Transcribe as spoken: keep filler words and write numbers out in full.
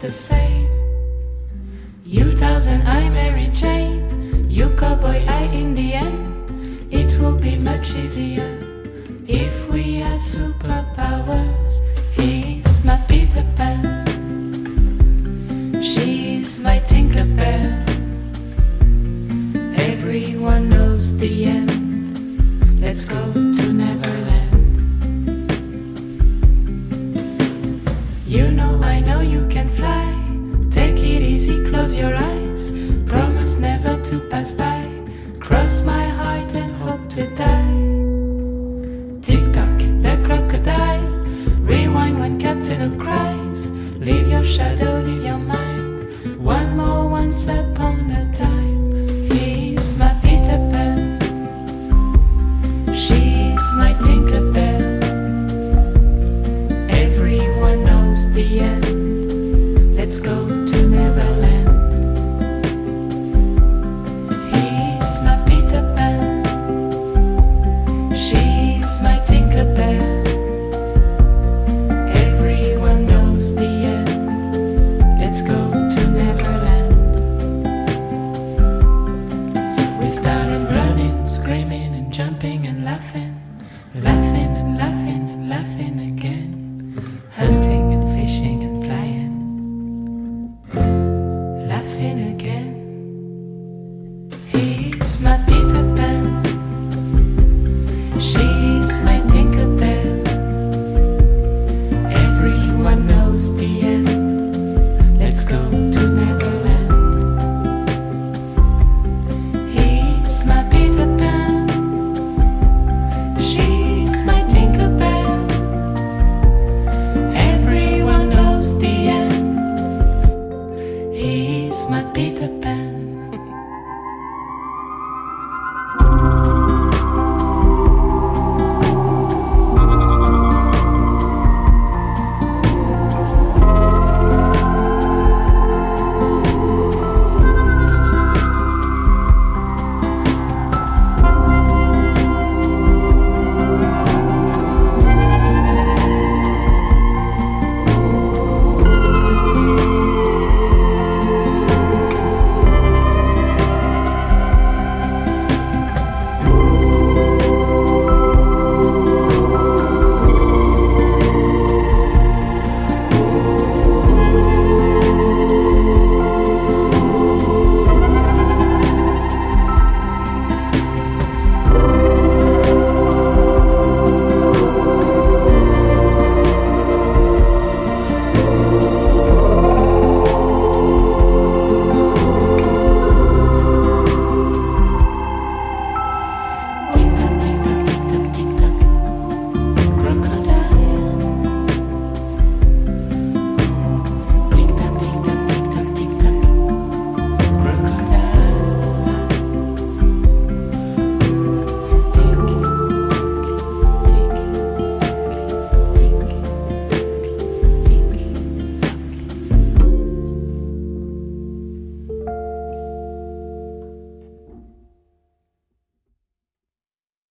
the same. You Tarzan, I Mary Jane. You cowboy, I Indian. It will be much easier if we had superpowers. He's my Peter Pan. She's my Tinkerbell. Everyone knows the end. Let's go to Neverland. You know, I know you can fly. Take it easy, close your eyes. Promise never to pass by. Cross my heart and hope to die. Tick-tock, the crocodile. Rewind when Captain Hook cries. Leave your shadow, leave